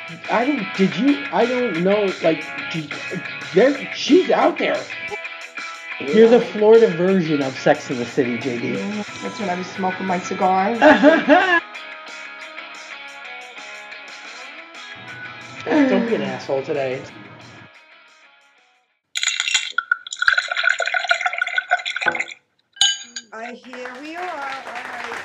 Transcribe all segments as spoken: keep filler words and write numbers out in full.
I don't. Did you? I don't know. Like, did, there. She's out there. You're the Florida version of Sex in the City, J D. That's when I was smoking my cigar. Don't be an asshole today. I here we are. All right.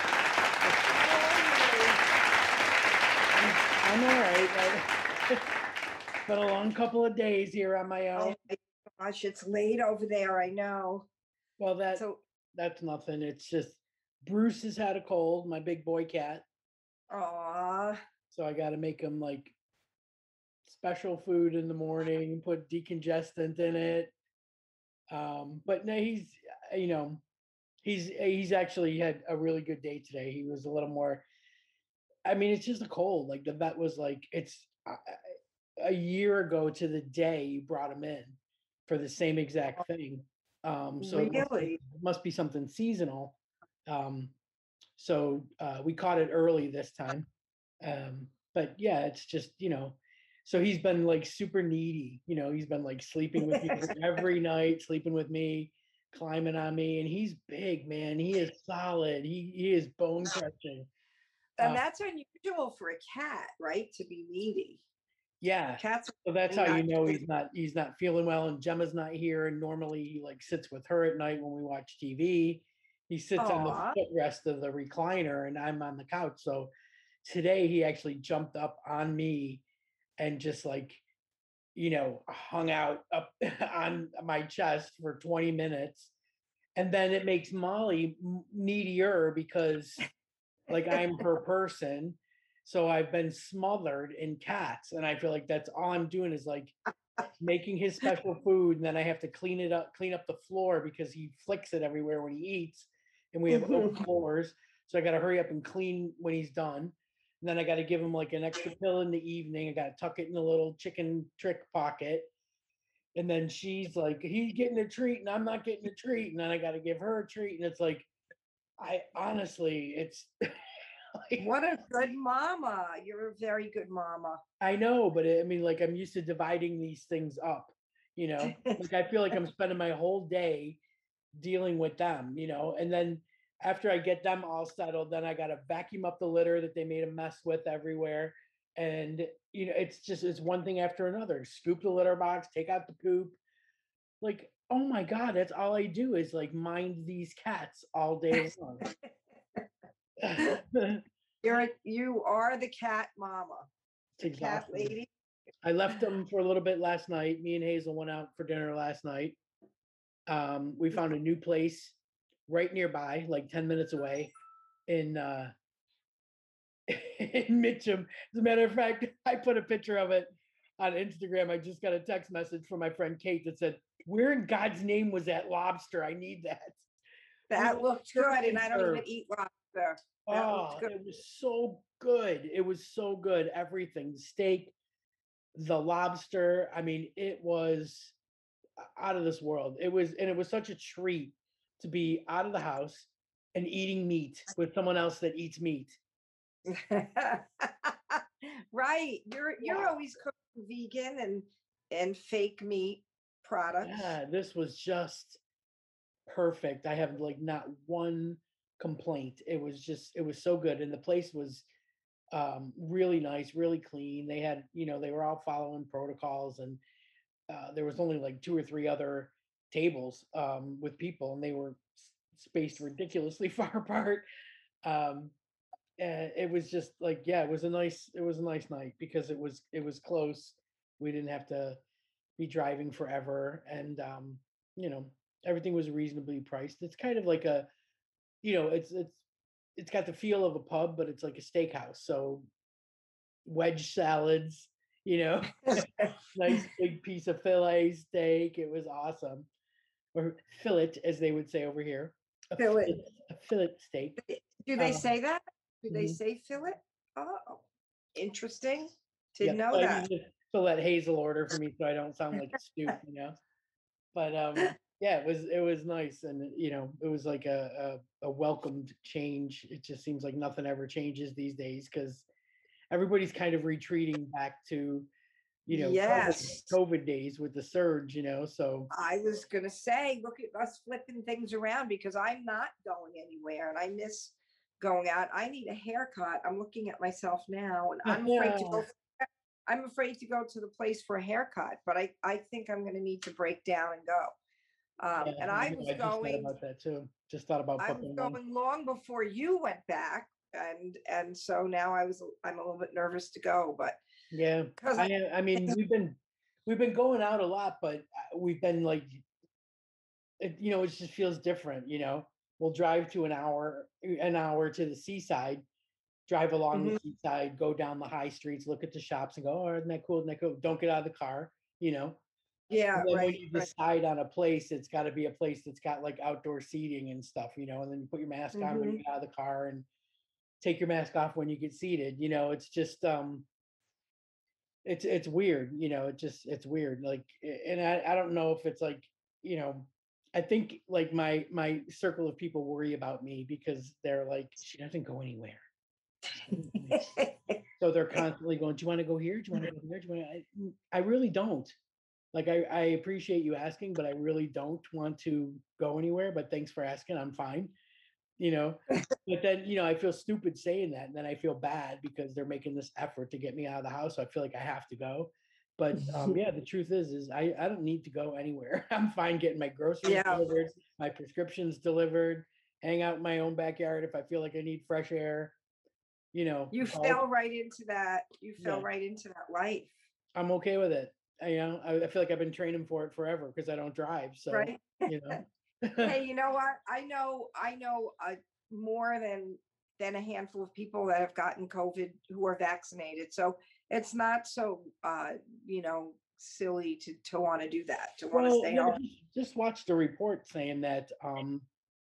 I'm all right. It's been a long couple of days here on my own. Oh my gosh, it's late over there. I know. Well, that So, that's nothing. It's just Bruce has had a cold, my big boy cat. aw. So I got to make him like special food in the morning, put decongestant in it. Um, but no, he's you know he's he's actually had a really good day today. He was a little more. I mean, it's just a cold. Like the vet was like, it's uh, a year ago to the day you brought him in for the same exact thing. Um, so it must be, Really? it must be something seasonal. Um, so uh, we caught it early this time. Um, but yeah, it's just you know, so he's been like super needy. You know, he's been like sleeping with me every night, sleeping with me, climbing on me, and he's big, man. He is solid. He he is bone crushing. And Uh, that's unusual for a cat, right? To be needy. yeah. Cats So that's are how you not know good. he's not he's not feeling well. And Gemma's not here. And normally he like sits with her at night when we watch T V. He sits on the Aw. footrest of the recliner, and I'm on the couch. So today he actually jumped up on me and just like you know hung out up on my chest for twenty minutes, and then it makes Molly needier because like I'm her person. So I've been smothered in cats, and I feel like that's all I'm doing is like making his special food, and then I have to clean it up, clean up the floor because he flicks it everywhere when he eats, and we have oak floors. So I got to hurry up and clean when he's done. And then I got to give him like an extra pill in the evening. I got to tuck it in a little chicken trick pocket. And then she's like, he's getting a treat, and I'm not getting a treat. And then I got to give her a treat. And it's like, I honestly, it's What a good mama. You're a very good mama. I know, but it, I mean, like I'm used to dividing these things up, you know. Like I feel like I'm spending my whole day dealing with them, you know, and then after I get them all settled, then I gotta vacuum up the litter that they made a mess with everywhere, and you know, it's just it's one thing after another. Scoop the litter box, take out the poop. Like, oh my god, that's all I do is like mind these cats all day long. You're you are the cat mama. It's The cat exhausting. lady. I left them for a little bit last night. Me and Hazel went out for dinner last night. Um, we found a new place right nearby, like ten minutes away in uh in Mitcham. As a matter of fact, I put a picture of it on Instagram. I just got a text message from my friend Kate that said, "Where in God's name was that lobster? I need that." We That got looked surf good, and and I don't even turf. eat lobster. That looked Oh, good. it was so good. It was so good. Everything, the steak, the lobster. I mean, it was out of this world. It was, and it was such a treat to be out of the house and eating meat with someone else that eats meat. Right. You're you're Wow. always cooking vegan and and fake meat products. Yeah, this was just perfect. I have like not one complaint. It was just, it was so good. And the place was um, really nice, really clean. They had, you know, they were all following protocols, and uh, there was only like two or three other tables um, with people, and they were s- spaced ridiculously far apart. Um, and it was just like, yeah, it was a nice, it was a nice night because it was, it was close. We didn't have to be driving forever, and um, you know, everything was reasonably priced. It's kind of like a, you know, it's it's it's got the feel of a pub, but it's like a steakhouse. So wedge salads, you know, nice big piece of fillet steak. It was awesome, or fillet, as they would say over here, a Fillet. fillet, a fillet steak. Do they Um, say that? Do they mhm. say fillet? Oh, interesting. Yeah, Didn't know so I that. need to, to let Hazel order for me so I don't sound like a stoop, you know. But um, yeah, it was it was nice, and you know, it was like a a, a welcomed change. It just seems like nothing ever changes these days because everybody's kind of retreating back to, you know, COVID, Yes. COVID days with the surge, you know, so I was gonna say, look at us flipping things around because I'm not going anywhere and I miss going out. I need a haircut. I'm looking at myself now and I'm afraid to yeah, go. I'm afraid to go to the place for a haircut, but I, I think I'm gonna need to break down and go. yeah, Um, and I I know, was I just thought going, about that too. Just thought about I was booking one. going long before you went back, and and so now I was I'm a little bit nervous to go, but Yeah, because I I mean, we've been we've been going out a lot, but uh, we've been like, it, you know, it just feels different, you know. We'll drive to an hour, an hour to the seaside, drive along the Mhm. seaside, go down the high streets, look at the shops, and go, "Oh, isn't that cool? Isn't that cool?" Don't get out of the car, you know. Yeah, And then when right, you right. decide on a place, it's got to be a place that's got like outdoor seating and stuff, you know. And then you put your mask on when you Hmm. get out of the car, and take your mask off when you get seated. You know, it's just um, it's it's weird, you know. It just it's weird, like, a- and I I don't know if it's like, you know. I think like my my circle of people worry about me because they're like, she doesn't go anywhere. She doesn't go anywhere. So they're constantly going, "Do you want to go here? Do you want to go here? Do you want to?" I, I really don't. Like, I, I appreciate you asking, but I really don't want to go anywhere. But thanks for asking. I'm fine, you know. But then, you know, I feel stupid saying that, and then I feel bad because they're making this effort to get me out of the house. So I feel like I have to go. But um, yeah, the truth is, is I, I don't need to go anywhere. I'm fine getting my groceries Yeah, delivered, my prescriptions delivered, hang out in my own backyard if I feel like I need fresh air, you know, you golf. fell right into that. You fell Yeah, right into that life, I'm okay with it. I, you know, I, I feel like I've been training for it forever because I don't drive. So, right? you know, Hey, you know what? I know, I know uh, more than than a handful of people that have gotten COVID who are vaccinated. So it's not so, uh, you know, silly to to want to do that, to want to well, stay yeah, home. just, just watched a report saying that um,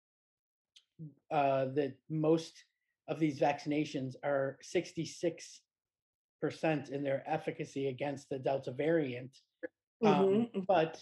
uh, that most of these vaccinations are sixty-six percent in their efficacy against the Delta variant. Um, Hmm. but,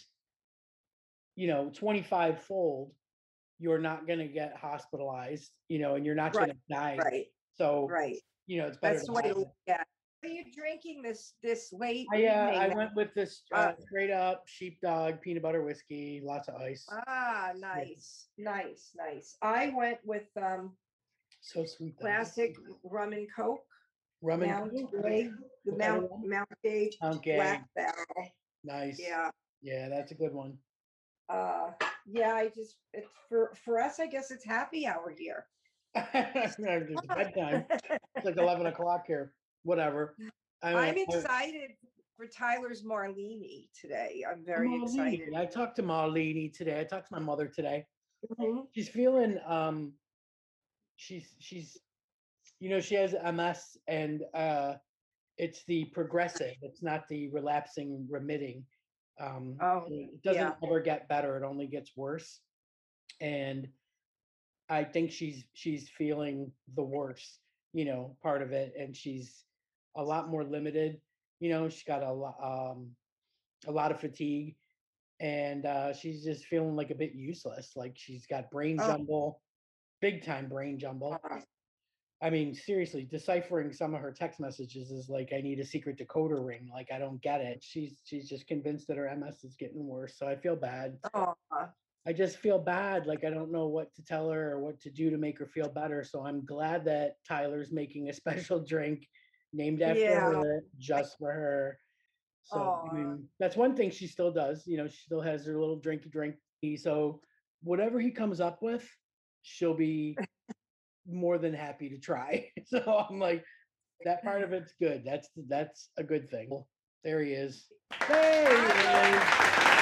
you know, twenty-five fold, you're not going to get hospitalized, you know, and you're not Right, going to die. right, So, right. you know, it's better That's to the way to have look it. at it. Are you drinking this this late I uh, I evening now? went with this Uh, uh, straight up sheepdog peanut butter whiskey, lots of ice. ah, Yeah, nice, nice, nice. I went with um so sweet though. classic rum and coke. Rum and Mount coke. Gay, the What kind of Mount rum? Mount Gay Mount Gay. Black Barrel. Nice. Yeah. Yeah, that's a good one. Uh yeah, I just it's for for us, I guess it's happy hour here. It's bedtime. It's like eleven o'clock here. Whatever. I mean, I'm I, excited for Tyler's Marlini today. I'm very excited. Marlene. I talked to Marlene today. I talked to my mother today. Mhm. She's feeling um she's she's you know, she has M S, and uh it's the progressive, it's not the relapsing remitting. Um Oh, it doesn't yeah. ever get better, it only gets worse. And I think she's she's feeling the worst, you know, part of it, and she's a lot more limited. You know, she's got a lot um a lot of fatigue, and uh she's just feeling like a bit useless. Like she's got brain Oh, jumble, big time brain jumble. uh, I mean, seriously, deciphering some of her text messages is like, I need a secret decoder ring. Like, I don't get it. She's she's just convinced that her M S is getting worse. So I feel bad. oh, I just feel bad. Like, I don't know what to tell her or what to do to make her feel better. So I'm glad that Tyler's making a special drink named after yeah. her, just for her. So I Oh, mean, that's one thing she still does. You know, she still has her little drinky drink. So whatever he comes up with, she'll be more than happy to try. So I'm like, that part of it's good. That's that's a good thing. Well, there he is. There he is. Tyler.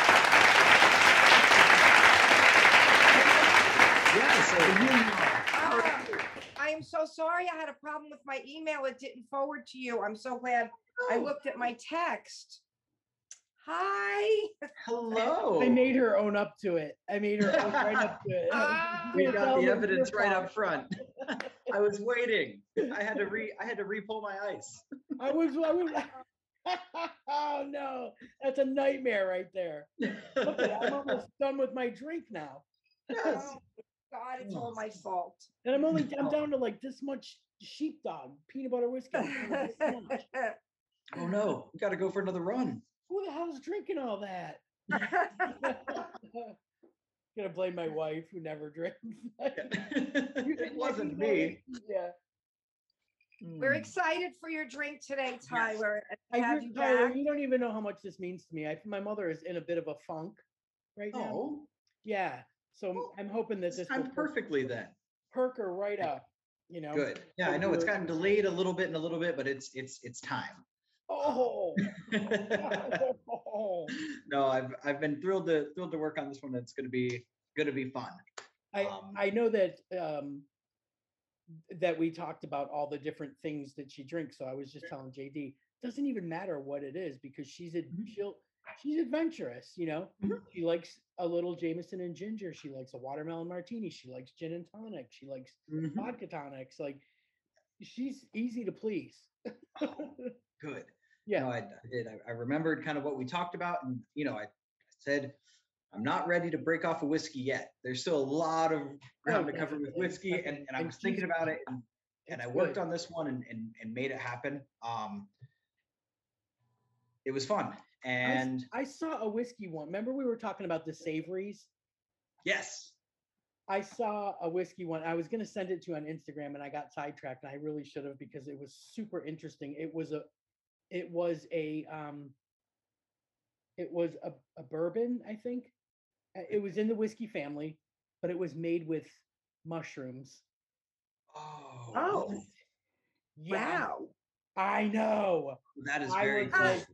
Yeah, so here you are. How are Ah, you? I am so sorry. I had a problem with my email. It didn't forward to you. I'm so glad I Oh, looked at my text. Hi. I hello. made her own up to it. I made her own right up to it. Ah, We You're gonna got tell the him it was your evidence right fault. up front. I was waiting. I had to re I had to re-pull my ice. I was, I was. Oh no, that's a nightmare right there. Look at it. I'm almost done with my drink now. Yes. God, it's all Oh. my fault. And I'm only I'm down to like this much sheepdog peanut butter whiskey. I'm down to this much. Oh no, we got to go for another run. Who the hell's drinking all that? Gonna blame my wife who never drinks. It wasn't me. Yeah. We're Hmm. excited for your drink today, Tyler. and I to have re- you Tyler, back. you don't even know how much this means to me. I, my mother is in a bit of a funk right now. Oh, Yeah. So I'm- Well, I'm hoping that this this will timed perk, perfectly then. perk her right up. You know. Good. Yeah, I know it's gotten delayed a little bit and a little bit, but it's it's it's time. Oh. Oh. No, I've I've been thrilled to thrilled to work on this one. It's gonna be gonna be fun. I Um, I know that um that we talked about all the different things that she drinks. So I was just telling J D, doesn't even matter what it is because she's a Mhm. she'll she's adventurous, you know. Mhm. She likes a little Jameson and ginger. She likes a watermelon martini. She likes gin and tonic. She likes mhm. vodka tonics. Like she's easy to please. Oh, good. Yeah. No, I, I did. I, I remembered kind of what we talked about, and you know, I, I said I'm not ready to break off a whiskey yet. There's still a lot of ground to cover with definitely, whiskey, and, definitely. and I And was thinking she's- about it, and, and I It's worked good. on this one and, and and made it happen. Um, it was fun, I, s- and I saw a whiskey one. Remember we were talking about the savories? yes, I saw a whiskey one. I was going to send it to you on Instagram and I got sidetracked and I really should have because it was super interesting. It was a it was a um it was a, a bourbon, I think. Uh, It was in the whiskey family, but it was made with mushrooms. oh, Oh, Yeah, wow. I know. that is I very was cool. like,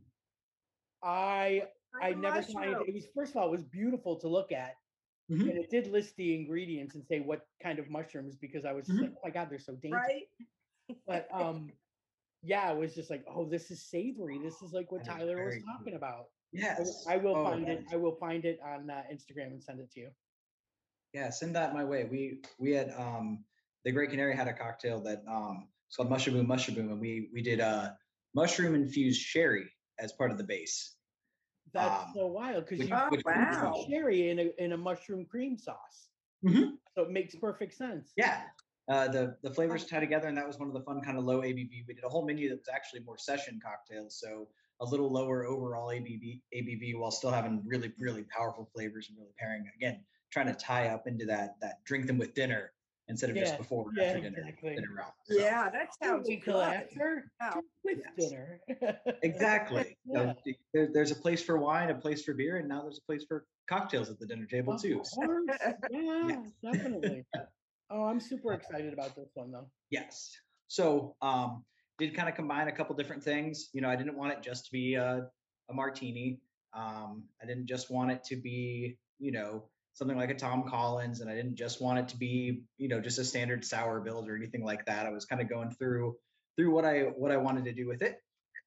I I Like a never thought it, it mushroom. was first of all, it was beautiful to look at. Mhm. And it did list the ingredients and say what kind of mushrooms because I was just Mhm. like, oh my God, they're so dainty. Right? But um yeah, I was just like, oh, this is savory. This is like what That is Tyler was very cool. talking about. I, Yes. I will Oh, find that it. is- I will find it on uh, Instagram and send it to you. Yeah, send that my way. We we had um the Great Canary had a cocktail that um it's called Mushroom Mushroom, and we we did uh mushroom infused sherry as part of the base. That's Um, so wild because which- you Oh, which- put wow. sherry in a in a mushroom cream sauce, Mhm. so it makes perfect sense. Yeah. Uh, the the flavors tie together, and that was one of the fun kind of low A B V. We did a whole menu that was actually more session cocktails, so a little lower overall A B V A B V while still having really really powerful flavors and really pairing again, trying to tie up into that that drink them with dinner instead of Yeah, just before or yeah, after dinner exactly. dinner round. So, Yeah, that Don't sounds wait till good. after. Wow. Drink with Yes. dinner. exactly. Yeah. So, th- there, there's a place for wine, a place for beer, and now there's a place for cocktails at the dinner table Of too. So, course. Yeah, Yes. definitely. Oh, I'm super excited about this one though. yes. So um, did kind of combine a couple different things. You know, I didn't want it just to be a, a martini. Um, I didn't just want it to be, you know, something like a Tom Collins, and I didn't just want it to be, you know, just a standard sour build or anything like that. I was kind of going through through what I what I wanted to do with it.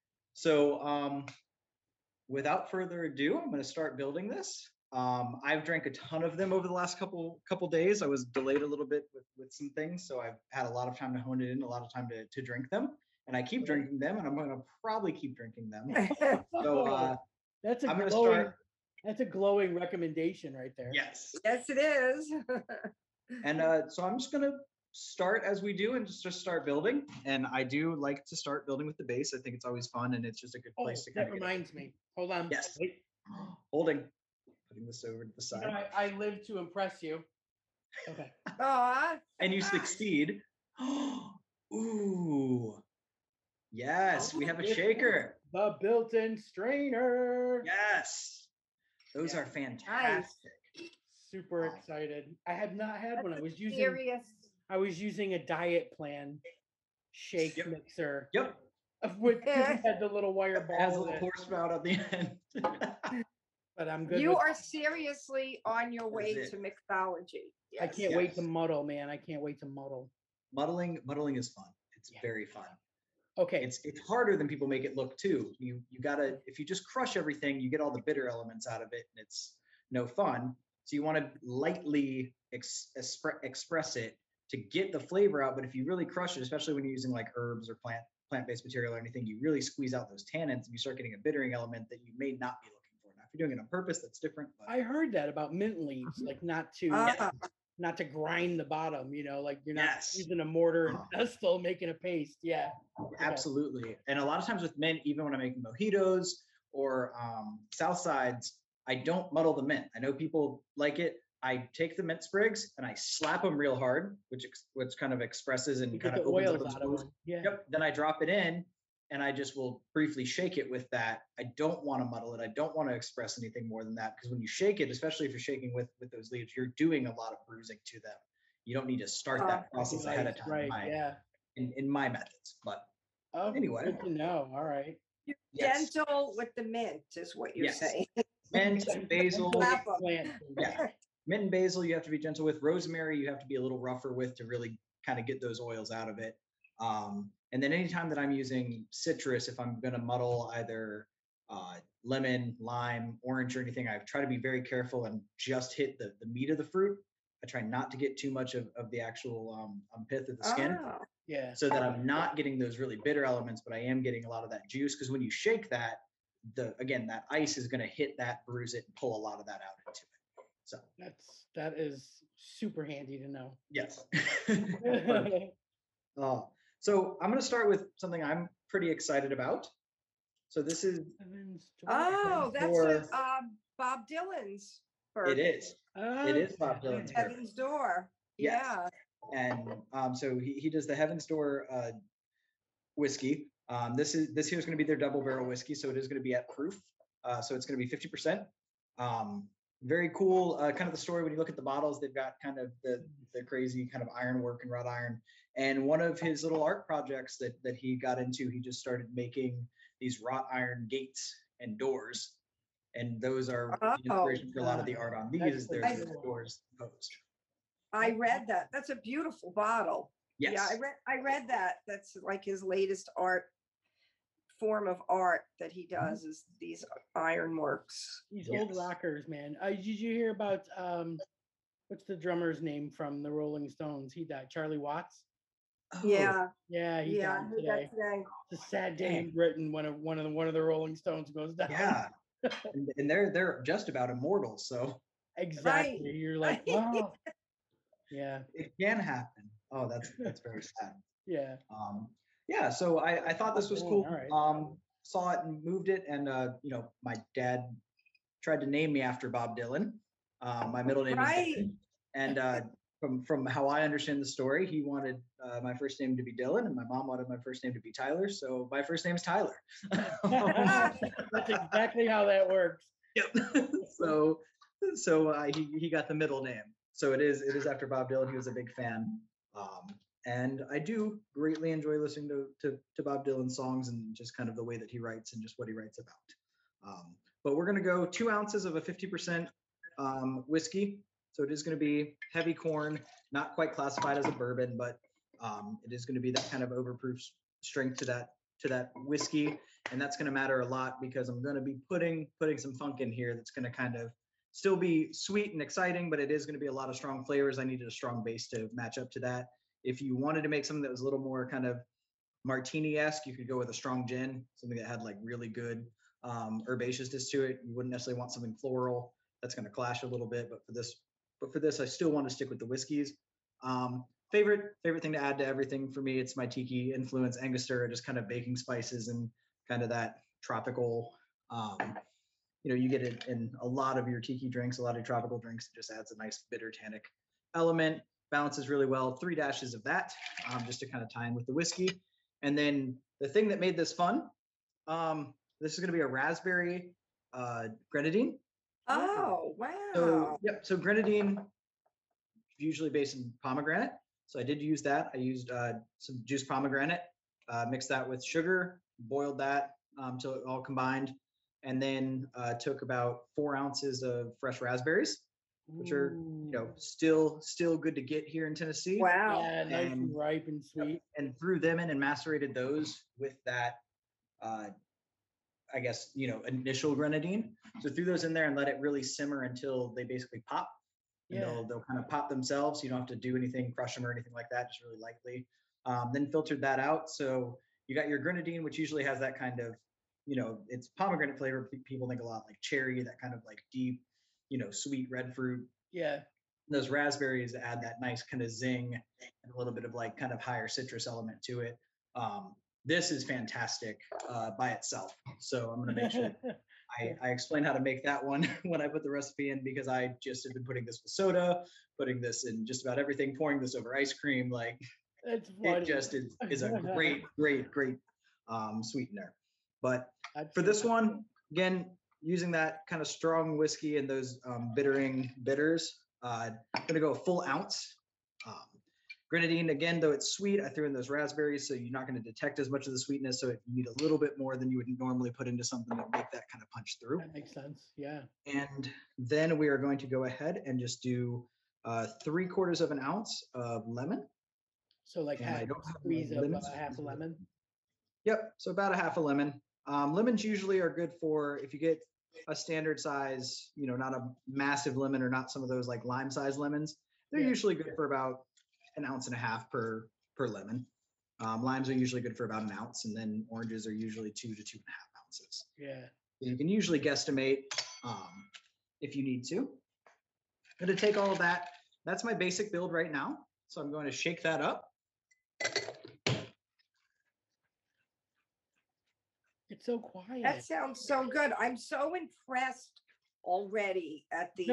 So um, without further ado, I'm going to start building this. Um, I've drank a ton of them over the last couple couple days. I was delayed a little bit with, with some things, so I've had a lot of time to hone it in, a lot of time to, to drink them, and I keep drinking them, and I'm going to probably keep drinking them. So uh, that's a I'm gonna glowing. start- That's a glowing recommendation right there. yes, Yes, it is. and uh, so I'm just going to start as we do and just, just start building. And I do like to start building with the base. I think it's always fun, and it's just a good Oh, place to that kind of reminds me. Hold on. Yes. Wait. holding, putting this over to the You side, know, I, I live to impress you. Okay. Aw. and you succeed. Ooh. Yes, we have a This is shaker. The built-in strainer. Yes. Those Yeah. are fantastic. Super Wow. excited. I have not had one. I was using Serious. I was using a diet plan shake Yep. mixer Yep. of which had the little wire It has a ball in little it, horse spout on the end. but I'm good. You with, are seriously on your way it. to mixology. I Yes. can't wait to Yes. muddle, man. I can't wait to muddle. muddling, muddling is fun. It's Yeah. very fun. Okay. It's it's harder than people make it look too. You you gotta if you just crush everything, you get all the bitter elements out of it, and it's no fun. So you want to lightly ex- expre- express it to get the flavor out. But if you really crush it, especially when you're using like herbs or plant plant-based material or anything, you really squeeze out those tannins, and you start getting a bittering element that you may not be looking for. Now, if you're doing it on purpose, that's different. But I heard that about mint leaves, like not to Ah, not to grind the bottom, you know, like you're not Yes. using a mortar and Uh-huh. pestle making a paste. Yeah. Okay. Absolutely. And a lot of times with mint, even when I'm making mojitos or um, south sides, I don't muddle the mint. I know people like it. I take the mint sprigs and I slap them real hard, which ex- which kind of expresses You and get kind the of opens up oils those out of pores. them. Yeah. Yep. Then I drop it in and I just will briefly shake it with that. I don't want to muddle it. I don't want to express anything more than that because when you shake it, especially if you're shaking with with those leaves, you're doing a lot of bruising to them. You don't need to start Uh, that process ahead of Right. time in Right. my Yeah. in, in my methods. But Oh, anyway, good to know. All right. You're yes, gentle with the mint is what you're yes. saying. Mint, basil, Slap 'em. Plant food. yeah. Mint and basil, you have to be gentle with. Rosemary, you have to be a little rougher with to really kind of get those oils out of it. Um, and then anytime that I'm using citrus, if I'm going to muddle either uh, lemon, lime, orange, or anything, I try to be very careful and just hit the, the meat of the fruit. I try not to get too much of, of the actual um, um, pith of the skin Oh, Yeah. so that I'm not getting those really bitter elements, but I am getting a lot of that juice. Because when you shake that, the again, that ice is going to hit that, bruise it, and pull a lot of that out into it. So That's that is super handy to know. yes. Perfect. Uh, so I'm going to start with something I'm pretty excited about. So this is Heaven's door. oh, that's Door. a, um, Bob Dylan's it birthday. is it is Bob Okay. Dylan's birthday. Heaven's Door. Yes. Yeah. And um, so he, he does the Heaven's Door uh, whiskey. Um, this is this here is going to be their double barrel whiskey, so it is going to be at proof. Uh, so it's going to be fifty percent. Um, very cool. Uh, kind of the story when you look at the bottles, they've got kind of the the crazy kind of ironwork and wrought iron. And one of his little art projects that that he got into, he just started making these wrought iron gates and doors. And those are the Oh, inspiration for a lot of the art on these. That's There's pretty the cool. doors posed. I read that. That's a beautiful bottle. Yes. Yeah, I read I read that. That's like his latest art form of art that he does is these ironworks. These old Yes. rockers, man. Uh, did you hear about um, what's the drummer's name from the Rolling Stones? He died. Charlie Watts. Oh, Yeah, Yeah, he yeah, I died heard today. that today. It's a sad day in Britain when a, one of the one of the Rolling Stones goes down. yeah. and, and they're they're just about immortal, so Exactly. You're like, wow. Yeah, it can happen. Oh, that's that's very sad. yeah. Um, yeah, so I, I thought this was Oh, cool. all right. Um, saw it and moved it, and uh, you know, my dad tried to name me after Bob Dylan. Um, my middle name Right. is Dylan, and uh, from from how I understand the story, he wanted uh, my first name to be Dylan, and my mom wanted my first name to be Tyler. So my first name is Tyler. That's exactly how that works. Yep. so so uh, he he got the middle name. So it is it is after Bob Dylan. He was a big fan. Um, and I do greatly enjoy listening to, to to Bob Dylan songs and just kind of the way that he writes and just what he writes about. Um, but we're gonna go two ounces of a fifty percent um, whiskey. So it is going to be heavy corn, not quite classified as a bourbon, but um, it is going to be that kind of overproof s- strength to that to that whiskey, and that's going to matter a lot because I'm going to be putting putting some funk in here that's going to kind of still be sweet and exciting, but it is going to be a lot of strong flavors. I needed a strong base to match up to that. If you wanted to make something that was a little more kind of martini-esque, you could go with a strong gin, something that had like really good um, herbaceousness to it. You wouldn't necessarily want something floral. That's going to clash a little bit, but for this, but for this, I still want to stick with the whiskeys. Um, favorite favorite thing to add to everything for me, it's my tiki influence, Angostura, just kind of baking spices and kind of that tropical. Um, you know, you get it in a lot of your tiki drinks, a lot of your tropical drinks. It just adds a nice bitter tannic element, balances really well. Three dashes of that, um, just to kind of tie in with the whiskey. And then the thing that made this fun, um, this is going to be a raspberry uh, grenadine. Oh, wow. So, yep. So grenadine, usually based in pomegranate. So I did use that. I used uh, some juiced pomegranate, uh, mixed that with sugar, boiled that um, till it all combined, and then uh, took about four ounces of fresh raspberries, which are you know Ooh. still still good to get here in Tennessee. Wow. Yeah, nice and And- ripe and sweet. And threw them in and macerated those with that. Uh, I guess you know initial grenadine. So threw those in there and let it really simmer until they basically pop. And Yeah. they'll they'll kind of pop themselves. You don't have to do anything, crush them or anything like that, just really lightly. Um, then filtered that out. So you got your grenadine, which usually has that kind of, you know, it's pomegranate flavor. Pe- People think a lot like cherry, that kind of like deep, you know, sweet red fruit. Yeah. Those raspberries add that nice kind of zing and a little bit of like kind of higher citrus element to it. Um, this is fantastic uh, by itself. So I'm going to make sure I, I explain how to make that one when I put the recipe in, because I just have been putting this with soda, putting this in just about everything, pouring this over ice cream. Like It's it funny. just is, is a great, great, great um, sweetener. But I'd for say this that- one, again, using that kind of strong whiskey and those um, bittering bitters, uh, I'm gonna go a full ounce. Um, grenadine, again, though it's sweet, I threw in those raspberries, so you're not going to detect as much of the sweetness. So you need a little bit more than you would normally put into something to make that kind of punch through. That makes sense. Yeah. And then we are going to go ahead and just do uh, three quarters of an ounce of lemon. So like And half I don't have my squeeze of lemon uh, half a squeeze. lemon. Yep, so about a half a lemon. Um, lemons usually are good for if you get a standard size, you know, not a massive lemon or not some of those like lime size lemons. They're Yeah. usually good for about an ounce and a half per per lemon. Um, limes are usually good for about an ounce, and then oranges are usually two to two and a half ounces. Yeah. So you can usually guesstimate um, if you need to. I'm going to take all of that. That's my basic build right now. So I'm going to shake that up. It's so quiet. That sounds so good. I'm so impressed already at the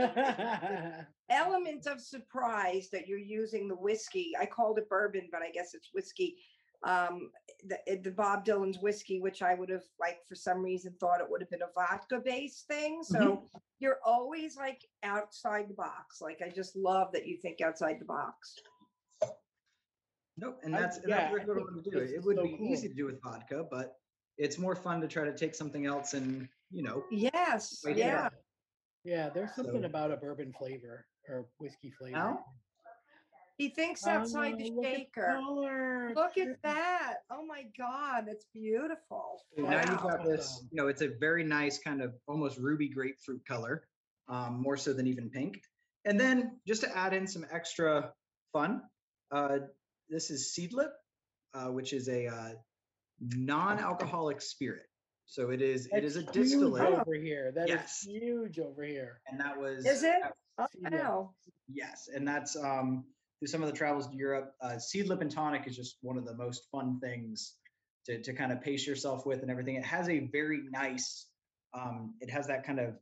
element of surprise that you're using the whiskey. I called it bourbon, but I guess it's whiskey. Um, the, the Bob Dylan's whiskey, which I would have like for some reason thought it would have been a vodka based thing. So you're always like outside the box. Like I just love that you think outside the box. Nope, and I- that's, and yeah, that's what I I think want to do. this It is would so be cool. easy to do with vodka, but it's more fun to try to take something else and, you know, Yes. Wait, Yeah. Yeah, there's something So- about a bourbon flavor or whiskey flavor. now He thinks outside the Oh, look at shaker. color. Look at that. Oh my God, that's beautiful. So now you've Wow. got this, you know, it's a very nice kind of almost ruby grapefruit color, um, more so than even pink. And then just to add in some extra fun, uh, this is Seedlip, uh, which is a uh, non-alcoholic spirit. So it is, it is a That's huge distillate, over here. That is Yes. huge over here. and that was Is it? that- Oh, Seedlip. wow. yes, and that's um, through some of the travels to Europe. Uh, Seedlip and tonic is just one of the most fun things to to kind of pace yourself with and everything. It has a very nice, um, it has that kind of,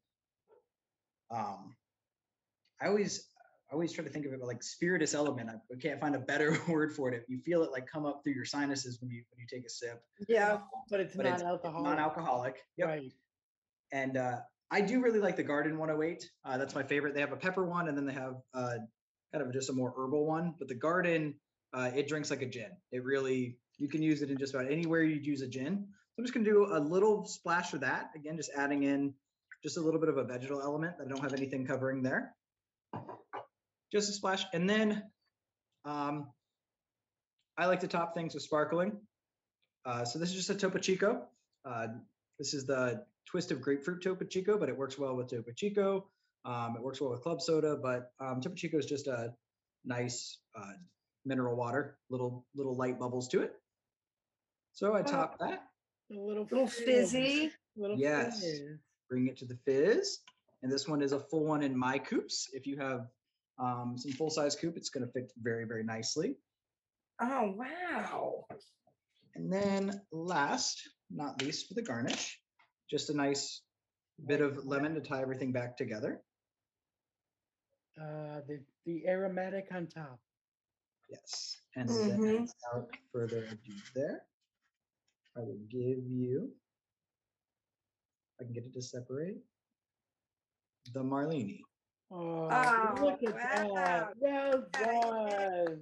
um, I always I always try to think of it like spiritus element. I, I can't find a better word for it. You feel it like come up through your sinuses when you when you take a sip. Yeah. But it's But it's non-alcoholic. Non-alcoholic. Yep. Right. And uh, I do really like the Garden one oh eight. Uh, that's my favorite. They have a pepper one, and then they have uh, kind of just a more herbal one. But the Garden, uh, it drinks like a gin. It really, you can use it in just about anywhere you'd use a gin. So I'm just going to do a little splash of that. Again, just adding in just a little bit of a vegetal element that I don't have anything covering there. Just a splash. And then um, I like to top things with sparkling. Uh, so this is just a Topo Chico. Uh, this is the twist of grapefruit Topo Chico, but it works well with Topo Chico. Um, it works well with club soda, but um, Topo Chico is just a nice uh, mineral water, little little light bubbles to it. So I top that, A little, Little fizz. fizzy. Little Yes. fizz. bring it to the fizz. And this one is a full one in my coupes. If you have um, some full size coupe, it's going to fit very, very nicely. Oh, wow. And then last, not least for the garnish, just a nice bit of lemon to tie everything back together. Uh, the the aromatic on top. Yes. And Mhm. then without further ado there, I will give you, I can get it to separate, the Marlini. Oh, Oh, look at wow. that. Well Okay. done.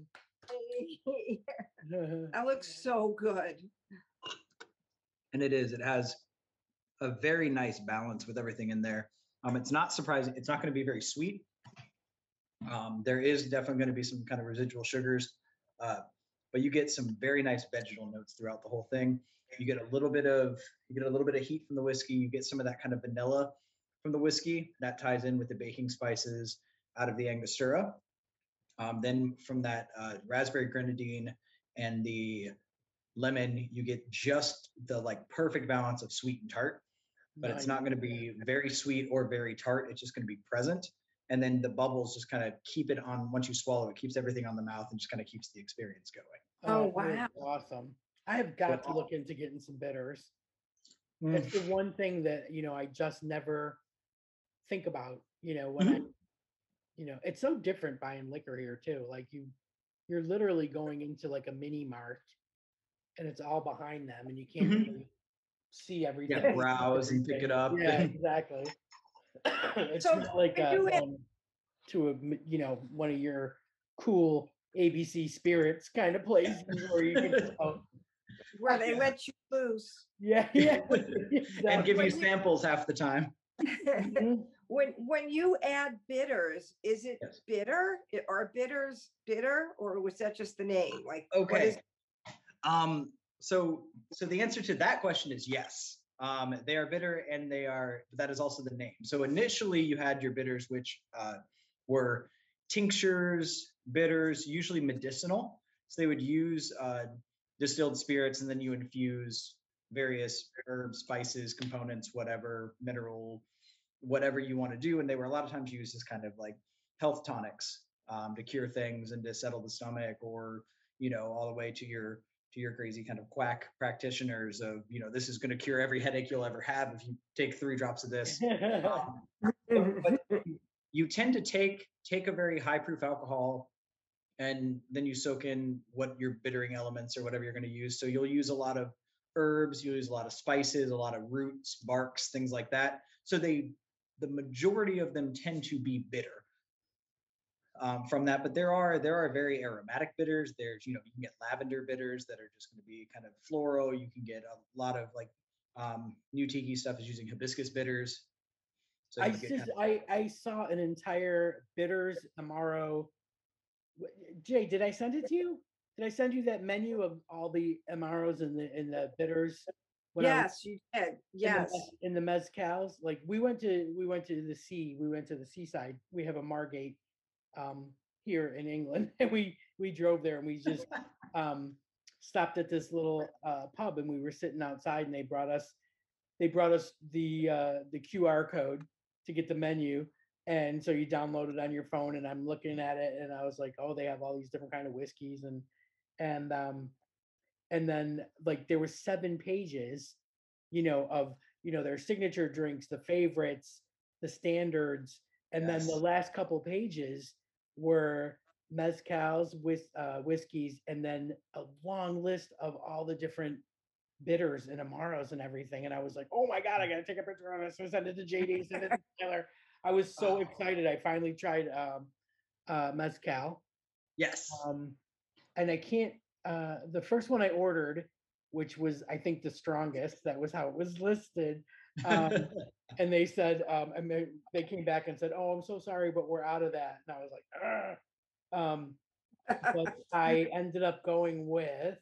That looks so good. And it is, it has a very nice balance with everything in there. Um, it's not surprising. It's not going to be very sweet. Um, there is definitely going to be some kind of residual sugars, uh, but you get some very nice vegetal notes throughout the whole thing. You get a little bit of, you get a little bit of heat from the whiskey. You get some of that kind of vanilla from the whiskey that ties in with the baking spices out of the Angostura. Um, then from that uh, raspberry grenadine and the lemon, you get just the like perfect balance of sweet and tart, but it's Nice. not going to be very sweet or very tart. It's just going to be present. and then the bubbles just kind of keep it on. Once you swallow, it keeps everything on the mouth and just kind of keeps the experience going. Oh, Oh, that is wow. awesome. I have got to look into getting some bitters. Mm. It's the one thing that, you know, I just never think about, you know, when I, Mhm. you know, it's so different buying liquor here too. Like you, you're literally going into like a mini mart and it's all behind them and you can't Mhm. really see Yeah, everything. browse and pick it everything. up. Yeah, And exactly. It's So not like when uh, you had, going to a, m- you know, one of your cool A B C Spirits kind of places where you can just, oh, where they yeah. let you loose. yeah, yeah, And give exactly. you When you samples half the time. Mhm. when when you add bitters, is it Yes. bitter? I- Are bitters bitter, or was that just the name? Like, what is? Okay. Um, so so the answer to that question is yes. Um, they are bitter, and they are, that is also the name. So initially you had your bitters, which uh, were tinctures, bitters, usually medicinal. So they would use uh, distilled spirits, and then you infuse various herbs, spices, components, whatever, mineral, whatever you want to do. And they were a lot of times used as kind of like health tonics, um, to cure things and to settle the stomach, or, you know, all the way to your to your crazy kind of quack practitioners of, you know, this is going to cure every headache you'll ever have if you take three drops of this. Um, but, but you, you tend to take take a very high proof alcohol, and then you soak in what your bittering elements or whatever you're going to use. So you'll use a lot of herbs, you'll use a lot of spices, a lot of roots, barks, things like that. So they, the majority of them tend to be bitter, um, from that. But there are there are very aromatic bitters. There's, you know, you can get lavender bitters that are just going to be kind of floral. You can get a lot of like, um, New Tiki stuff is using hibiscus bitters. So I you get just kind of, I I saw an entire bitters Amaro. w- Jay, did I send it to you? Did I send you that menu of all the Amaros and the and the bitters when I was Yes, you did. in the Yes. mez- in the mezcals? Like we went to we went to the sea. We went to the seaside. We have a Margate um, here in England, and we we drove there and we just um, stopped at this little uh, pub and we were sitting outside and they brought us they brought us the uh, the Q R code to get the menu. And so you download it on your phone, and I'm looking at it, and I was like, "Oh, they have all these different kind of whiskeys," and and um, and then like there was seven pages, you know, of you know their signature drinks, the favorites, the standards, and then the yes. last couple pages were mezcals with uh, whiskeys, and then a long list of all the different bitters and amaros and everything. And I was like, oh my god, I gotta take a picture of this and send it to J D, send it to Taylor. I was so Oh, excited. I finally tried um, uh, mezcal, yes. um, and I can't. Uh, the first one I ordered, which was I think the strongest, that was how it was listed. Um, and they said, um, and they, they came back and said, "Oh, I'm so sorry, but we're out of that." And I was like, "Ugh." um, but I ended up going with,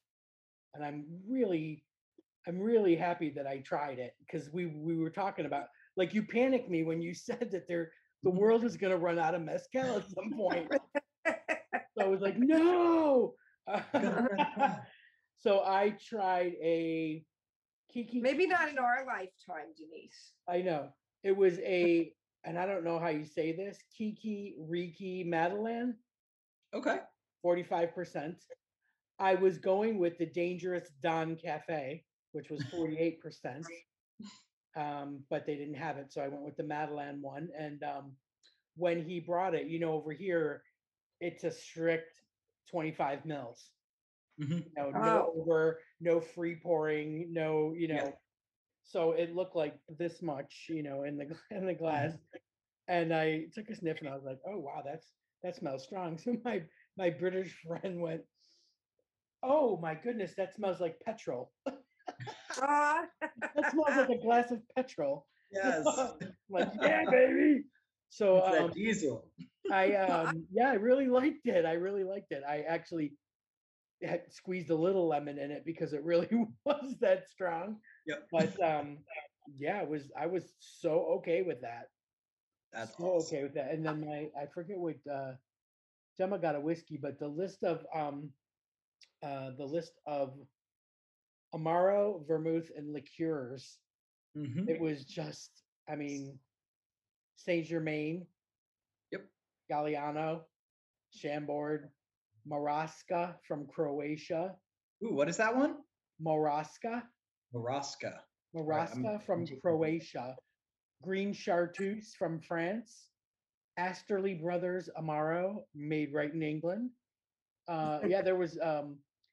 and I'm really I'm really happy that I tried it because we we were talking about, like, you panicked me when you said that there the world is going to run out of mezcal at some point. So I was like, no. Gotta run fast. So I tried a Kiki. Maybe not in our lifetime, Denise. I know it was a, and I don't know how you say this, Kiki Riki Madeline, Okay. forty-five percent. I was going with the Dangerous Don Cafe, which was forty-eight percent. Um, but they didn't have it, so I went with the Madeline one. And um, when he brought it, you know, over here, it's a strict twenty-five mils. Hmm. You know, no Oh, over, no free pouring, no, you Yeah. know. So it looked like this much, you know, in the in the glass. Mhm. And I took a sniff, and I was like, "Oh wow, that's that smells strong." So my my British friend went, "Oh my goodness, that smells like petrol. ah. That smells like a glass of petrol." Yes. I'm like, yeah, baby. So It's that um diesel. I Well, I, um yeah, I really liked it. I really liked it. I actually had squeezed a little lemon in it because it really was that strong. Yep. But um yeah, it was I was so okay with that. That's So awesome. okay with that. And then my I forget what uh Gemma got a whiskey, but the list of um uh the list of Amaro, vermouth, and liqueurs, Hmm. it was just, I mean, Saint Germain. Galliano, Chambord, Moraska from Croatia, Ooh, what is that one? Moraska, Maraska. All right, I'm, Moraska I'm from taking- Croatia, Green Chartreuse from France, Asterly Brothers Amaro, made right in England. Uh, yeah, there was um,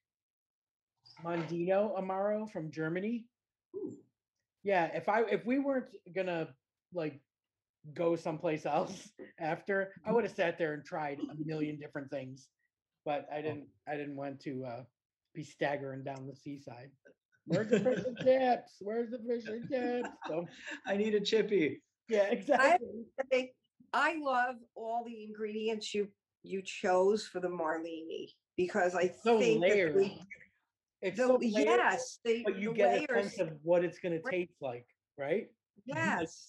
Mondino Amaro from Germany. Ooh. Yeah, if I if we weren't gonna like go someplace else after, I would have sat there and tried a million different things, but I didn't. I didn't want to uh, be staggering down the seaside. Where's the fish and chips? Where's the fish and chips? So I need a chippy. yeah, exactly. I, I love all the ingredients you you chose for the Marlini because I So think that layered. they, It's the, so layered, yes, they, but you the get a layers, sense of what it's gonna Right. taste like, right? yes.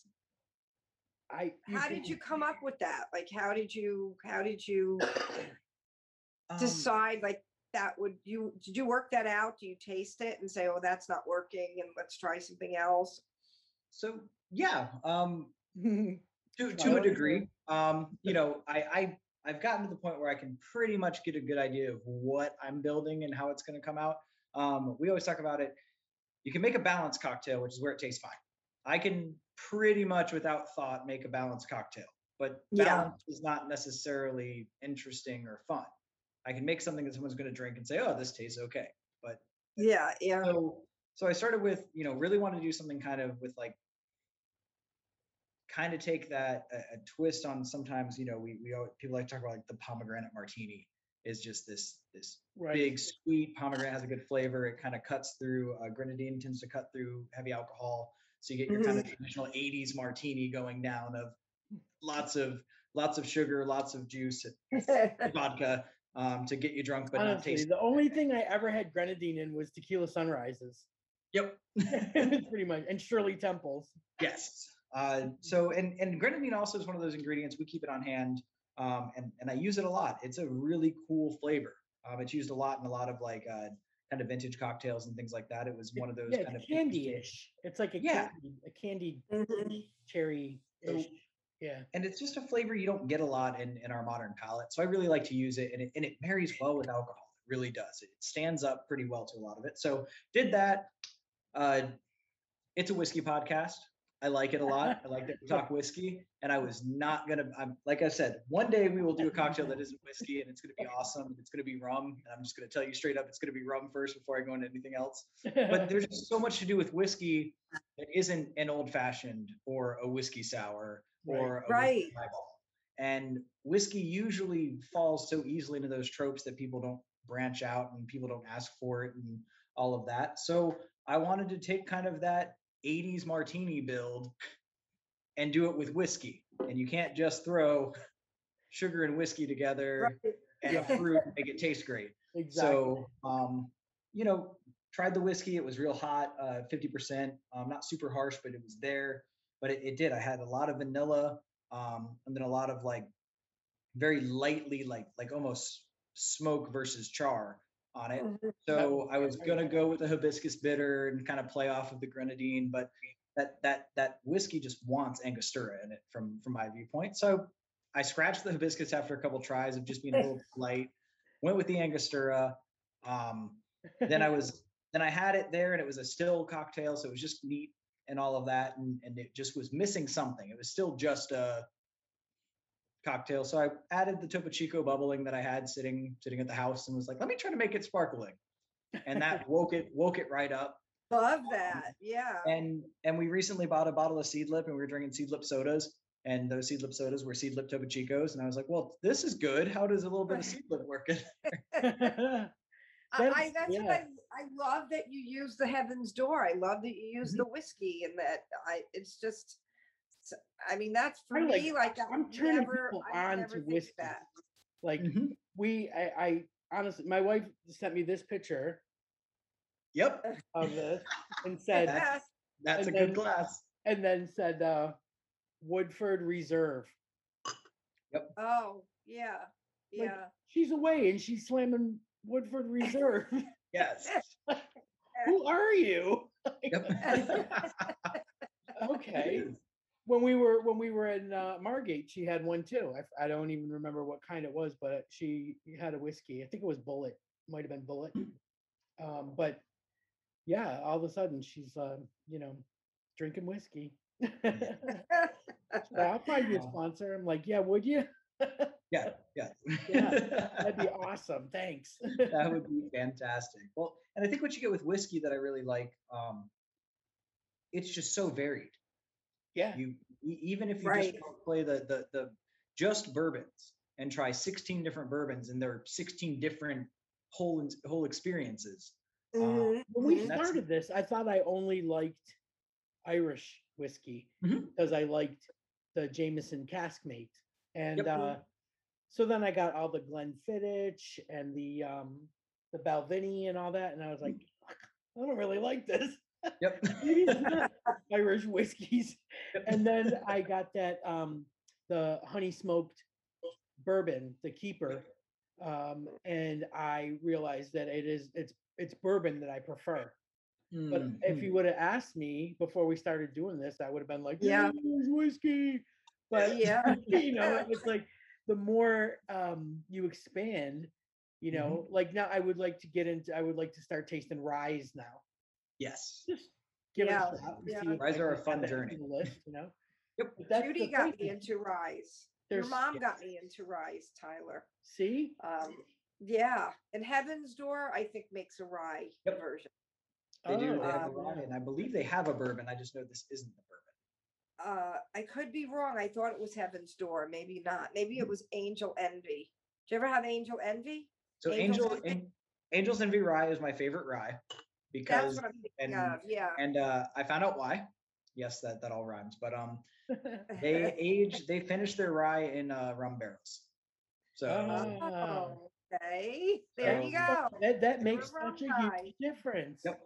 I you How can- did you come up with that? Like, how did you, how did you Um, decide like that would you, did you work that out? Do you taste it and say, oh, that's not working and let's try something else? so yeah, um, to Trial to a and degree. Um, you know, I, I I've gotten to the point where I can pretty much get a good idea of what I'm building and how it's going to come out. Um, we always talk about it. You can make a balanced cocktail, which is where it tastes fine. I can pretty much without thought make a balanced cocktail, but Yeah. balance is not necessarily interesting or fun. I can make something that someone's going to drink and say, "Oh, this tastes okay," but Yeah, yeah. so so I started with, you know, really want to do something kind of with like kind of take that a, a twist on. Sometimes, you know, we we always, people like to talk about like the pomegranate martini is just this this right. big sweet pomegranate, has a good flavor. It kind of cuts through, uh, grenadine tends to cut through heavy alcohol, so you get your kind of traditional eighties martini going down of lots of lots of sugar, lots of juice, and vodka, um, to get you drunk but not Honestly, taste. the only thing I ever had grenadine in was tequila sunrises. Yep. Pretty much, and Shirley Temples. Yes. Uh, so and and grenadine also is one of those ingredients we keep it on hand, um, and and I use it a lot. It's a really cool flavor. Um, it's used a lot in a lot of like uh, kind of vintage cocktails and things like that. It was one of those Yeah, kind it's of candy-ish. It's like a Yeah. candy, a candied Mhm. cherry-ish. So- Yeah. and it's just a flavor you don't get a lot in, in our modern palate. So I really like to use it, and it, and it marries well with alcohol. It really does. It stands up pretty well to a lot of it. So did that. Uh, it's a whiskey podcast. I like it a lot. I like that we talk whiskey, and I was not gonna. I'm like I said, one day we will do a cocktail that isn't whiskey, and it's gonna be awesome. It's gonna be rum, and I'm just gonna tell you straight up, it's gonna be rum first before I go into anything else. But there's just so much to do with whiskey that isn't an old fashioned or a whiskey sour or a Right. whiskey highball. And whiskey usually falls so easily into those tropes that people don't branch out and people don't ask for it and all of that. So I wanted to take kind of that eighties martini build and do it with whiskey. And you can't just throw sugar and whiskey together Right. and a fruit and make it taste great. Exactly. So, um, you know, tried the whiskey. It was real hot, uh, fifty percent, um, not super harsh, but it was there. But it, it did. I had a lot of vanilla, um, and then a lot of like very lightly, like like almost smoke versus char on it. Mhm. So I was gonna go with the hibiscus bitter and kind of play off of the grenadine, but that that that whiskey just wants Angostura in it from from my viewpoint. So I scratched the hibiscus after a couple tries of just being a little light. Went with the Angostura. Um, then I was then I had it there, and it was a still cocktail, so it was just neat and all of that, and and it just was missing something. It was still just a cocktail, so I added the Topo Chico bubbling that I had sitting sitting at the house, and was like, let me try to make it sparkling, and that woke it woke it right up. Love that. Yeah. And and we recently bought a bottle of Seedlip, and we were drinking Seedlip sodas, and those Seedlip sodas were Seedlip Topo Chicos, and I was like, well, this is good. How does a little bit of Seedlip work? In I, That's- I that's yeah. what I I love that you use the Heaven's Door. I love that you use Mhm. the whiskey and that I it's just s- I mean that's for I like- me like that I'm would turning never people I would on never to think of whiskey. that. Like Mhm. we, I, I honestly, my wife sent me this picture Yep, of this and said, That's- that's a And good then- glass. and then said, uh, Woodford Reserve. Oh, yeah. Like, Yeah. she's away and she's slamming Woodford Reserve. Yes. Who are you? Yep. Okay. when we were when we were in uh, Margate, she had one too. I, f- I don't even remember what kind it was, but she had a whiskey. I think it was Bullet. Might have been Bullet. Um, but yeah, all of a sudden she's uh, you know drinking whiskey. So I'll find you a Um, sponsor. I'm like, yeah, would you? yeah, yeah. Yeah, that'd be awesome. Thanks. That would be fantastic. Well, and I think what you get with whiskey that I really like, um, it's just so varied. Yeah. You e- even if you just Right. want to play the the the just bourbons and try sixteen different bourbons and they're sixteen different whole ins- whole experiences. Um, Mhm, When we mhm. that's started this, I thought I only liked Irish whiskey Mhm. because I liked the Jameson Caskmate. And Yep. uh, so then I got all the Glenfiddich and the um, the Balvenie and all that, and I was like, I don't really like this. Yep. Maybe it's not Irish whiskeys. Yep. And then I got that um, the honey smoked bourbon, the keeper, um, and I realized that it is it's it's bourbon that I prefer. But if Mhm. you would have asked me before we started doing this, I would have been like, Yeah. yeah, there's whiskey. But Yeah. you know, it's like the more um, you expand, you Mhm. know, like now I would like to get into, I would like to start tasting ryes now. Yes. Just give Yeah, it a shot and yeah. see if I Ryes are a can fun add that journey. to the list, you know. Yep. But that's Judy the got thing. me into Rise. Your There's mom Yes. got me into Rise, Tyler. see, Um, yeah, and Heaven's Door, I think, makes a rye Yep. version. They do. oh, They have a Um, rye, and I believe they have a bourbon. I just know this isn't the bourbon. Uh, I could be wrong. I thought it was Heaven's Door. Maybe not. Maybe it was Angel Envy. Did you ever have Angel Envy? So Angel's Angel Envy? An- Angels Envy Rye is my favorite rye That's because what I'm thinking and of. Yeah. and uh, I found out why. Yes, that that all rhymes. But um, they age they finish their rye in uh, rum barrels. So Oh. Oh, okay. There you So- go. that that They makes were such a rye. huge difference. yep.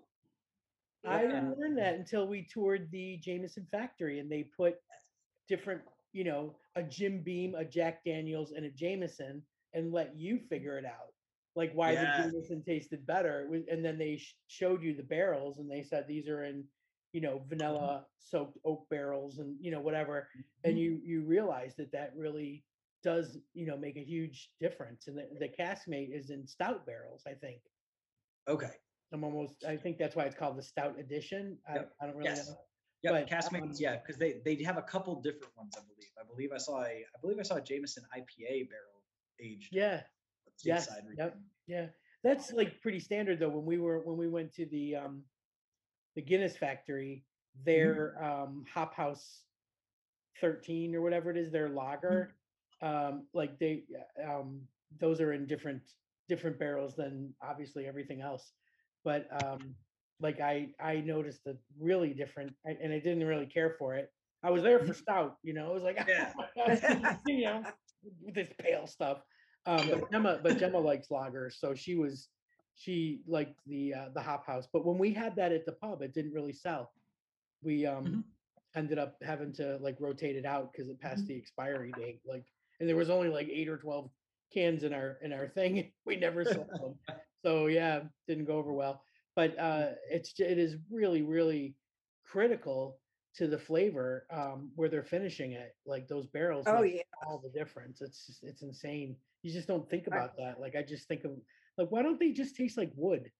I Yeah. didn't learn that until we toured the Jameson factory and they put different, you know, a Jim Beam, a Jack Daniels, and a Jameson and let you figure it out. Like why Yes. the Jameson tasted better. It was- And then they sh- showed you the barrels and they said these are in, you know, vanilla soaked oak barrels and, you know, whatever. And you you realize that that really does, you know, make a huge difference. And the, the Caskmate is in stout barrels, I think. Okay. I'm almost, I think that's why it's called the stout edition. I, Yep. I don't really Yes. know. Yep. But, Caskmates, um, yeah, because they they have a couple different ones. I believe. I believe I saw a I believe I saw a Jameson I P A barrel aged. Yeah. Yes. stateside region. Yep. Yeah. That's like pretty standard though. When we were when we went to the um the Guinness factory, their um hop house thirteen or whatever it is, their lager, um, like they um those are in different different barrels than obviously everything else. But um like I I noticed a really different I- and I didn't really care for it. I was there for stout, you know, it was like Yeah. you know, with this pale stuff. Um, but Gemma, but Gemma likes lager, so she was she liked the uh, the hop house. But when we had that at the pub, it didn't really sell. We um Mhm. ended up having to like rotate it out because it passed the expiry date. Like, and there was only like eight or twelve cans in our in our thing. We never sold them, so yeah, didn't go over well. But uh, it's j- it is really really critical to the flavor um, where they're finishing it. Like those barrels Oh, make yeah. all the difference. It's just it's insane. You just don't think I- about that. Like I just think of like why don't they just taste like wood?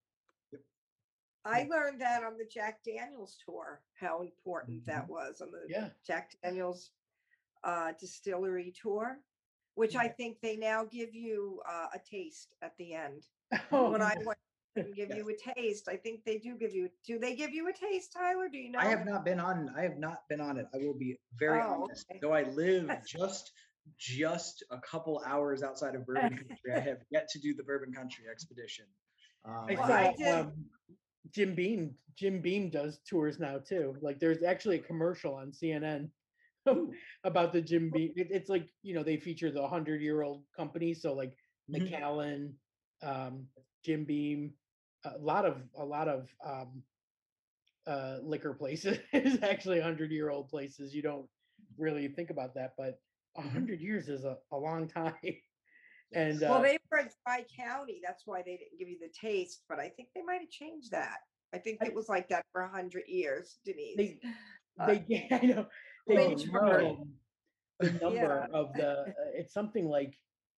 I learned that on the Jack Daniels tour, how important that was on the Yeah. Jack Daniels uh, distillery tour, which I Yeah. think they now give you uh, a taste at the end. Oh, When I went and give you a taste, I think they do give you. Do they give you a taste, Tyler? Do you know? I have not been on. I have not been on it. I will be very Oh, honest. okay. Though I live just just a couple hours outside of Bourbon Country, I have yet to do the Bourbon Country expedition. Um, I Well, saw I did- um, Jim Beam. Jim Beam does tours now too. Like there's actually a commercial on C N N about the Jim Beam. It, it's like you know they feature the hundred year old companies. So like Mhm. Macallan, um, Jim Beam, a lot of a lot of um, uh, liquor places is actually hundred year old places. You don't really think about that, but a hundred years is a, a long time. And Well, uh, they were in Tri County. That's why they didn't give you the taste. But I think they might have changed that. I think I- it was like that for a hundred years, Denise. they Uh, they ga- I know they Oh, just Lynchburg. no. um, the number Yeah. of the uh, it's something like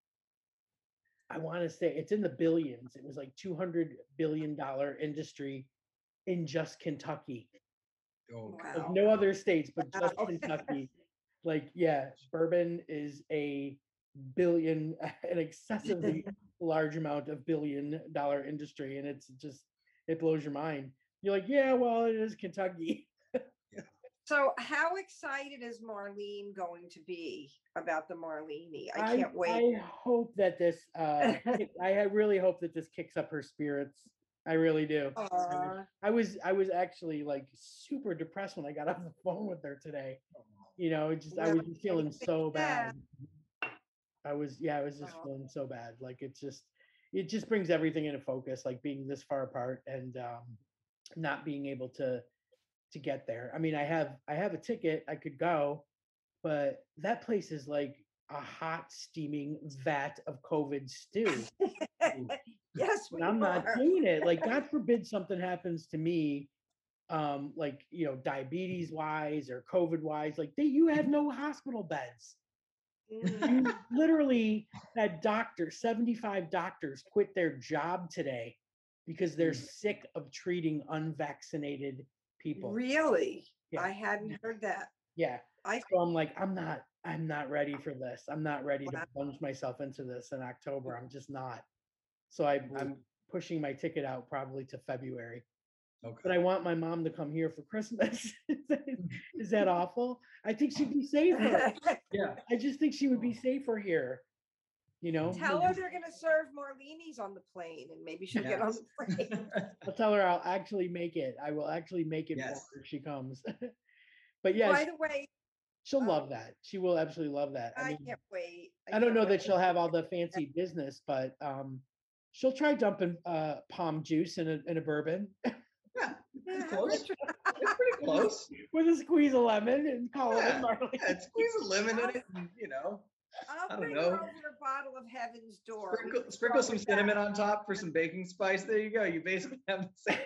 I want to say it's in the billions. It was like two hundred billion dollar industry in just Kentucky. Oh, God. Like Wow. no other states, but just Wow. Kentucky. Like, yeah, bourbon is a billion, an excessively large amount of billion dollar industry, and it's just it blows your mind. You're like, yeah, well, it is Kentucky. So how excited is Marlene going to be about the Marlini? I I can't wait. I hope that this uh kick- I ha- really hope that this kicks up her spirits. I really do. I was, Aw. I was I was actually like super depressed when I got off the phone with her today. You know, it just I Well, was just feeling so yeah. bad. I was yeah, I was just Oh. feeling so bad. Like it's just it just brings everything into focus, like being this far apart and um not being able to to get there. I mean, I have I have a ticket, I could go, but that place is like a hot steaming vat of COVID stew. Yes, And we I'm not are. doing it. Like God forbid something happens to me, um, like you know, diabetes wise or COVID wise, like they you have no hospital beds. Mm. You literally had doctors, seventy-five doctors quit their job today because they're Mm. sick of treating unvaccinated people. Really? Yeah. I hadn't heard that. Yeah. I So I'm like, I'm not, I'm not ready for this. I'm not ready to Wow. plunge myself into this in October. I'm just not. So I, I'm pushing my ticket out probably to February. But I Okay. want my mom to come here for Christmas. Is that awful? I think she'd be safer. Yeah. I just think she would be safer here. You know, Tell like, her they're gonna serve Marlinis on the plane, and maybe she'll get on Yes. the plane. I'll tell her I'll actually make it. I will actually make it Yes. for her if she comes. But yeah, By she, the way, she'll um, love that. She will absolutely love that. I I mean, can't wait. I don't can't know wait. that she'll have all the fancy business, but um, she'll try dumping uh, palm juice in a in a bourbon Yeah. Yeah, It's have close. her try- It's pretty close. with a squeeze of lemon and call it Yeah. a Marley. Yeah, squeeze a lemon in it, and, you know, I'll I don't bring know. her over a bottle of Heaven's Door. We Sprinkle, can sprinkle start some with that. cinnamon on top for some baking spice. There you go. You basically have the same.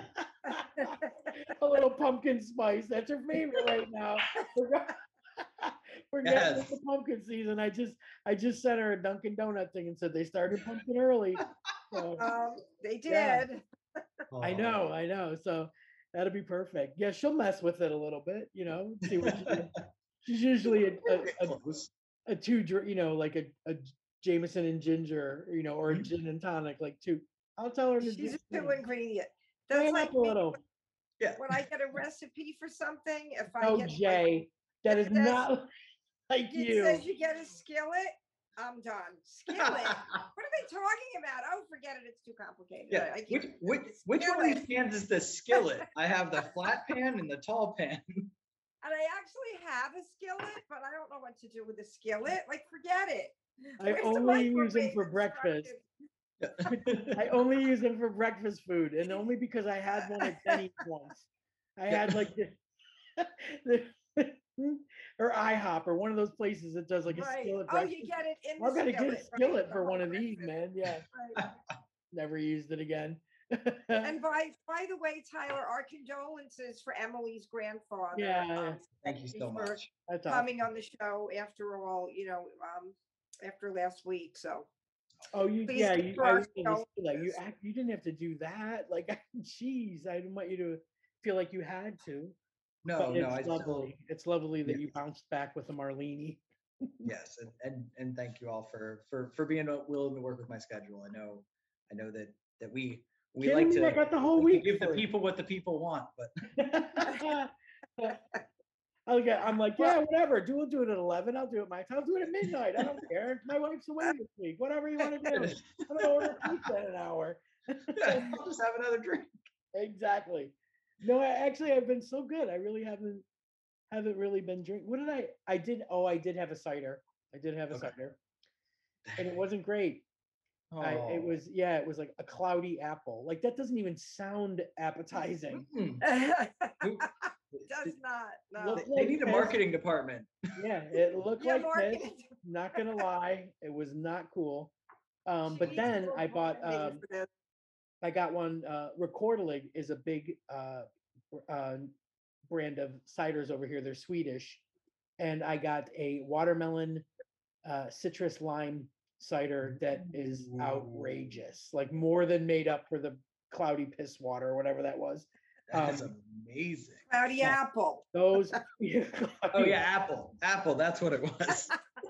A little pumpkin spice. That's her favorite right now. We're, go- we're getting Yes. into pumpkin season. I just I just sent her a Dunkin' Donut thing and said they started pumpkin early. So Um, they Yeah. did. I know, I know. So that'll be perfect. Yeah, she'll mess with it a little bit, you know, see what she, she's usually a, a, Pretty a, close. a two, dr- you know, like a, a Jameson and ginger, you know, or a Mhm. gin and tonic, like two. I'll tell her to She's just, a you two know, ingredient. play That's it like up a me little. Yeah. when I get a recipe for something. If I Oh, get like Jay, that it is says, not like it you. says you get a skillet, I'm done. Skillet. What are they talking about? Oh, forget it. It's too complicated. Yeah. I, I can't Which do which this. which one of these Skillet. pans is the skillet? I have the flat pan and the tall pan. And I actually have a skillet, but I don't know what to do with the skillet. Like, forget it. I Where's the only use them microwave for breakfast. instructions? I only use them for breakfast food, and only because I had one at Denny's once. I Yeah. had like the, the or IHOP or one of those places that does like a Right. skillet Oh, breakfast. you get it in the I've got to skillet. get a right, skillet the for one whole of these, breakfast. man. Yeah, Right. never used it again. And by by the way, Tyler, our condolences for Emily's grandfather. Yeah, yeah. Um, Thank you so for much. That's awesome. coming on the show after all, you know, um, after last week. So Oh, you please yeah, give you, her I our was gonna say that you condolences. act, you didn't have to do that. Like, jeez, I didn't want you to feel like you had to. No, But no, it's I still lovely. It's lovely that Yeah. you bounced back with a Marlini. yes, and, and and thank you all for for for being uh, willing to work with my schedule. I know I know that that we we Kidding like me? I to got the whole like to week give the free. people what the people want, but Okay, I'm like, Well- yeah, whatever. Do we'll do it at eleven. I'll do it my time. I'll do it at midnight. I don't care. My wife's away this week. Whatever you want to do. I'm gonna order pizza in an hour. I'll just have another drink. Exactly. No, I actually I've been so good. I really haven't haven't really been drinking. What did I? I did. Oh, I did have a cider. I did have a Okay. cider, and it wasn't great. I it Oh. was yeah, it was like a cloudy apple. Like that doesn't even sound appetizing. Mm. Who- Does not. No. Look They like need a piss. marketing department. Yeah, it looked Yeah, like marketing. piss. Not gonna lie, it was not cool. Um, She but needs then more I bought branding um, for this. I got one. Uh, Rekorderlig is a big uh, uh, brand of ciders over here. They're Swedish, and I got a watermelon uh, citrus lime cider that is outrageous, like more than made up for the cloudy piss water or whatever that was. That is Um, amazing. Cloudy yeah. apple. Those, Oh yeah, Apple. Apple, that's what it was.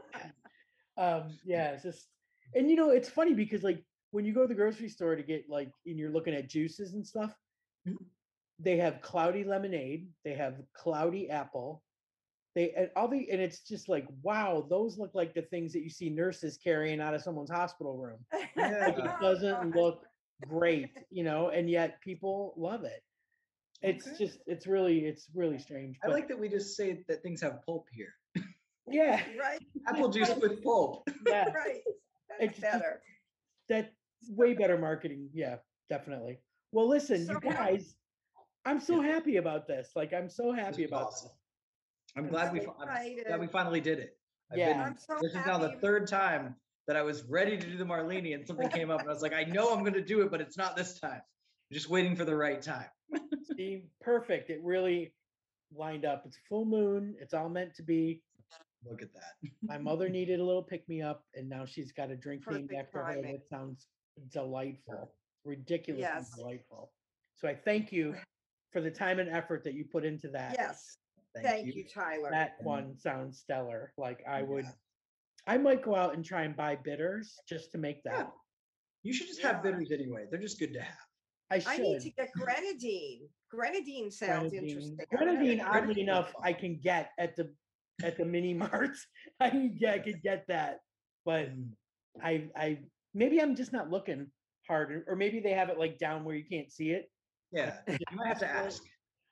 um, yeah, it's just, and you know, it's funny because like when you go to the grocery store to get like, and you're looking at juices and stuff, Mhm. they have cloudy lemonade, they have cloudy apple, they and all the, and it's just like, wow, those look like the things that you see nurses carrying out of someone's hospital room. Like it Yeah. doesn't look great, you know, and yet people love it. It's Okay. just, it's really, it's really strange. I But like that we just say that things have pulp here. yeah, Right, Apple juice with pulp. yeah, right. It's That's just- better. that's way better marketing. Yeah, definitely. Well, listen, So you how- guys, I'm so happy about this. Like, I'm so This happy was about awesome. this. I'm I'm glad we so fi- I'm glad we excited. finally did it. I've Yeah. been, I'm so this is now the happy. third time that I was ready to do the Marlini and something came up and I was like, I know I'm going to do it, but it's not this time. I'm just waiting for the right time. See, perfect. It really lined up. It's full moon. It's all meant to be. Look at that. My mother needed a little pick me up, and now she's got a drink named Perfect after her timing. that sounds delightful, ridiculously Yes. delightful. So I thank you for the time and effort that you put into that. Yes, Thank, thank you. you, Tyler. That one sounds stellar. Like I would, Yeah. I might go out and try and buy bitters just to make that. Yeah. You should just have Yeah. bitters anyway. They're just good to have. I should. I need to get grenadine. Grenadine sounds Grenadine. interesting. I haven't had Grenadine, it. oddly Grenadine enough, is I fun. can get at the at the mini marts. I can get, I could get that, but Mm. I I maybe I'm just not looking hard, or maybe they have it like down where you can't see it. Yeah. You might have to ask.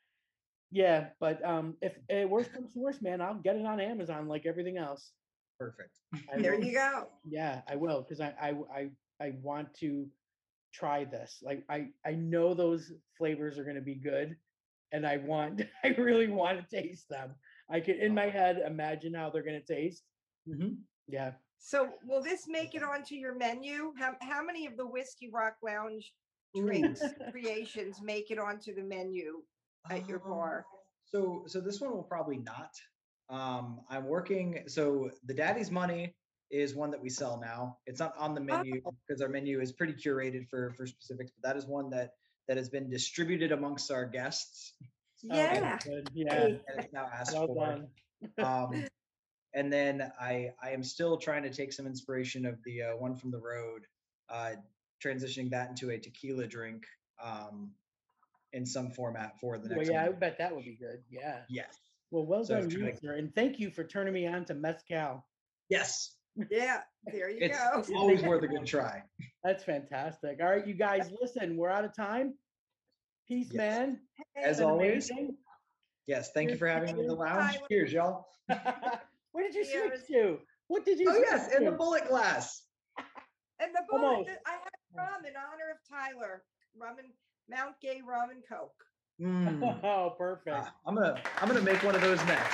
Yeah, but um, if uh, worst comes to worst, man, I'll get it on Amazon like everything else. Perfect. I There will. you go. Yeah, I will because I, I I I want to try this. Like I I know those flavors are going to be good, and I want I really want to taste them. I can in my head imagine how they're going to taste. Mhm. Yeah. So will this make it onto your menu? How, how many of the Whiskey Rock Lounge drinks creations make it onto the menu at your Um, bar? So, so this one will probably not. Um, I'm working. So the Daddy's Money is one that we sell now. It's not on the menu because our menu is pretty curated for for specifics. But that is one that that has been distributed amongst our guests Okay, Yeah. good. Yeah. Hey. and it's now asked Well for. done. Um, and then I I am still trying to take some inspiration of the uh, one from the road, uh, transitioning that into a tequila drink um, in some format for the Well, next yeah, I one. bet that would be good. Yeah. Yes. Well, well So I've done, you, tried- sir, and thank you for turning me on to mezcal. Yes. Yeah, there you It's go. always worth a good try. That's fantastic. All right, you guys, listen, we're out of time. Peace, Yes. man. As Been always. amazing. Yes. Thank you for having me in the lounge. Tyler. Cheers, y'all. Where did you Cheers. switch to? What did you Oh switch yes, in the to? bullet glass. And the bullet, Almost. I had rum in honor of Tyler. Rum and Mount Gay rum and Coke. Mm. Oh, perfect. Ah, I'm gonna I'm gonna make one of those next.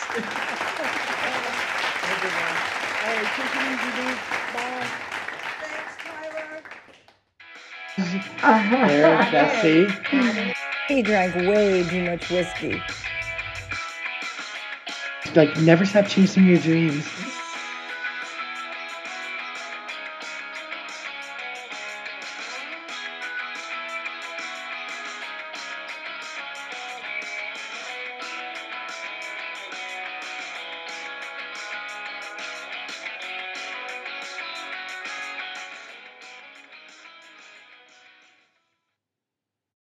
Have a good one. All right, take it easy, dude. Bye. Thanks, Tyler. There's Betsy. He drank way too much whiskey. Like, never stop chasing your dreams.